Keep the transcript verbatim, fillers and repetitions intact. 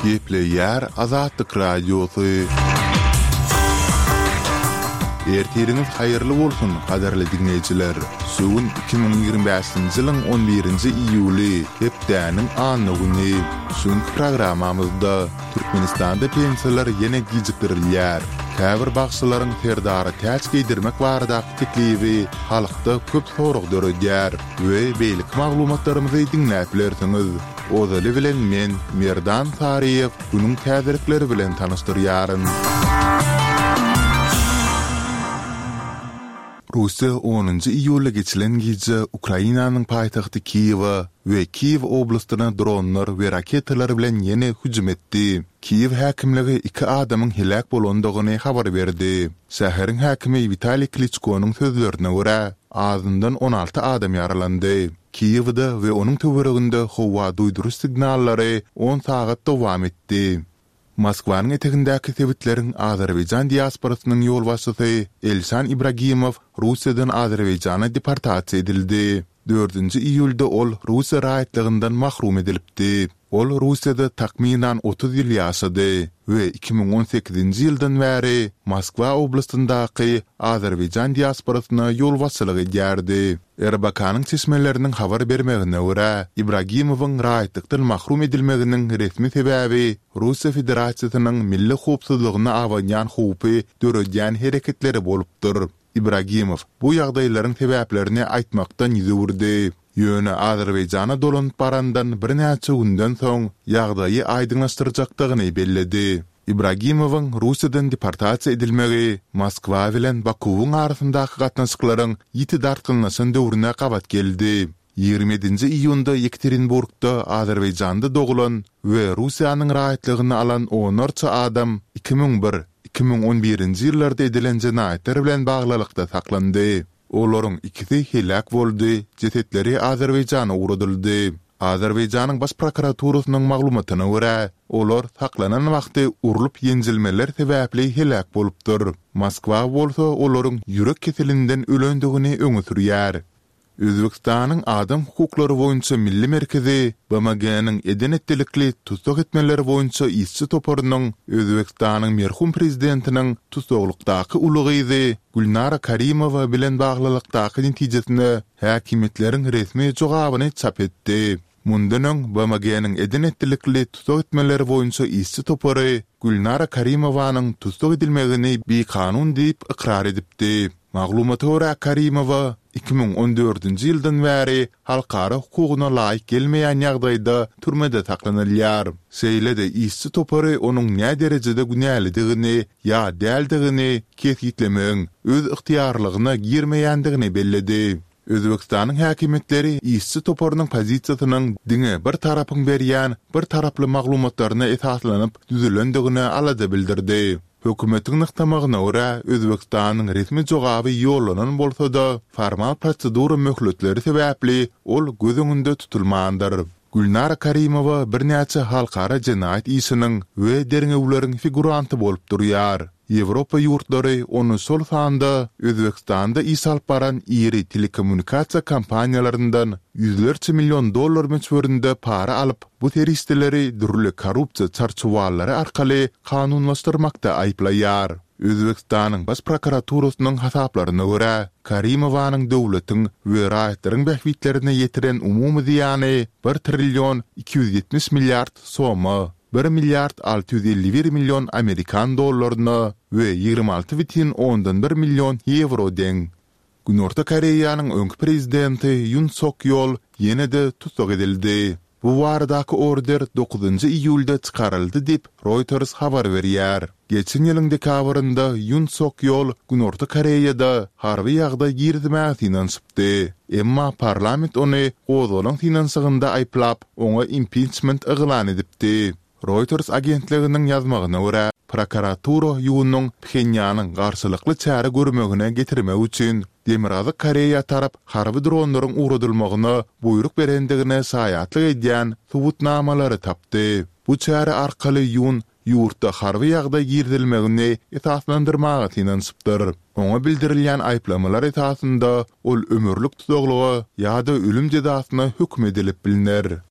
Geple yer Azatlyk radiosu. Ertiriniz hayırlı bolsun, kaderli dinleyiciler. Sugun iki bin ýygrimi beşinji ýylyň on birinji iýuly, hepdäniň anyny. Sugun programamyzda Türkmenistanda pensiýalar ýene gijikdirilýär. Käbir bagşylaryň terdary täç giydirmek barada teklibi halykda köp sorag döredýär we beýlik maglumatlarymyzy dinläp bilersiňiz. Ozaly bilen men Merdan Tariýew bunyň täzirikleri bilen tanystyryaryn. Russiya onuncu iýulda geçilen gece Ukrainanyň paýtagty Kiýewa we Kiýew oblastyna dronlar we raketalar bilen ýene hüjüm etdi. Kiýew häkimligi iki adamyň helak bolandygyny habar berdi. Şäheriň häkimi Vitaliy Klitschko'nyň sözlerine görä, azyndan on alty adam ýaralandy. Kiýewde we onuň töwereginde howa duýduruş signallary on sagat dowam etdi. Moskwanyň etegindäki sebitleriň Azerbaýjan diasporasynyň ýolbaşçysy Elşan Ibragimow Russiýadan Azerbaýjana deportasiýa edildi. dördünji iýulda ol Russiýa raýatlygyndan mahrum edilipdi. Ol Russiýada takminan otuz ýyl ýaşady we iki bin on sekizinji ýyldan bäri Moskwa oblastyndaky Azerbaýjan diasporasyna ýolbaşçylyk edýärdi. Erbakanyň çeşmeleriniň habar bermegine görä, Ibragimowyň raýatlykdan mahrum edilmeginiň resmi sebäbi Russiýa Federasiýasynyň milli howpsuzlygyna awanýan howpy döredýän hereketleri bolupdyr. Ibragimow bu ýagdaýlaryň sebäplerini aýtmakdan ýüzürdi. Ýöne Azerbaýjana dolanyp barandan bir näçe günden soň ýagdaýy aýdyňlaşdyrjakdygyny belledi. Ibragimowyň Russiýadan deportasiýa edilmegi Moskwa bilen Bakuwyň arasyndaky gatnaşyklaryň ýiti dartylnaşan döwrüne gabat geldi. ýygrimi ýedinji iýunda Yekaterinburgda Azerbaýjanda dogulan we Russiýanyň raýatlygyny alan onlarça adam iki bin bir iki bin on birinji ýyllarda edilen jenaýetler bilen baglylykda saklandy. Olaryň ikisi helak boldy, jesetleri Azerbaýjana uradyldy. Azerbaýjanyň baş prokuraturasynyň maglumatyna görä, olar saklanan wagty urulyp ýenjilmeler sebäpli helak bolupdyr. Moskwa bolsa olaryň ýürek keselinden ölendigini öňe sürýär. Özbekistanyň adam hukuklary boýunça milli merkezi B M G-nyň edenetlikli tutuk etmeleri boýunça işçi toparynyň Özbekistanyň merhum prezidentiniň tutuklukdaky ulugyzy Gulnara Karimowa bilen baglylykdaky netijesini häkimetleriň resmi jogabyny çap etdi. Mundan B M G-nyň edenetlikli tutuk etmeleri boýunça işçi topary Gulnara Karimowanyň tutuk edilmegini bir kanun diýip ikrar edipdi. Maglumata görä Karimowa iki bin on dördünji ýyldan bäri halkara hukugyna laýyk gelmeýän ýagdaýda türmede saklanylýar. Seýlede işçi topary onuň näme derejede günälidigini ýa däldigini kesgitlemeň öz ixtiýarlygyna girmeýändigini belledi. Özbekistanyň häkimetleri işçi toparynyň pozisiýasynyň diňe bir tarapyň berýän bir taraply maglumatlaryna esaslanyp düzülendigini alada bildirdi. Hökümetiň nyktamagyna görä Özbekistanyň resmi jogaby ýolanan bolsa-da formal prosedura möhletleri sebäpli ol göz öňünde tutulmandyr. Gulnara Karimowa bir näçe halkara jenaýat işiniň we derňewleriň figuranty bolup durýar. Ýewropa ýurtlary onu sol sanda Özbekistanda iş alyp baran iri telekommunikasiýa kampaniýalaryndan ýüzlerçe million dollar meçberinde para alyp bu teristleri dürli korrupsiýa çarçuwallary arkaly kanunlaşdyrmakda aýplaýar. Özbekistanyň baş prokuraturasynyň hasaplaryna görä, Karimowanyň döwletiň we raýatlaryň behbitlerine ýetiren umumy ziýany bir trillion iki yüz ýetmiş milliard soma, bir milliard alty yüz elli bir million Amerikan dollaryna we ýygrimi alty bitin ondan bir million euro deň. Günorta Koreýanyň öňki prezidenti Yoon Suk-yeol ýene-de tutuk edildi. Bu waradaky order dokuzunji iýulda çykaryldy diýip Reuters habar berýär. Geçen ýylyň dekabrynda Yoon Suk-yeol Günorta Koreýada harby ýagdaý girdimäge finansypdy. Emma parlament ony gozalanan finansygynda aýplap, oňa impeachment eglan edipdi. Reuters agentliginiň ýazmagyna görä, prokuratura ýunyň Pxenyanyň garşylykly çäre görmegine getirmek üçin Demirada Koreýa tarap harby dronlaryň uradylmagyna buyruk berendigine saýatlyk edýän subutnamalary tapdy. Bu çäre arkaly ýun ýurtda harby ýagdaý girdilmegini esaslandyrmagy finansypdyr. Oňa bildirilýän aýplamalar esasında ol ömürlük tutuglugy ýa-da ölüm jezasyna hükm edilip bilinir.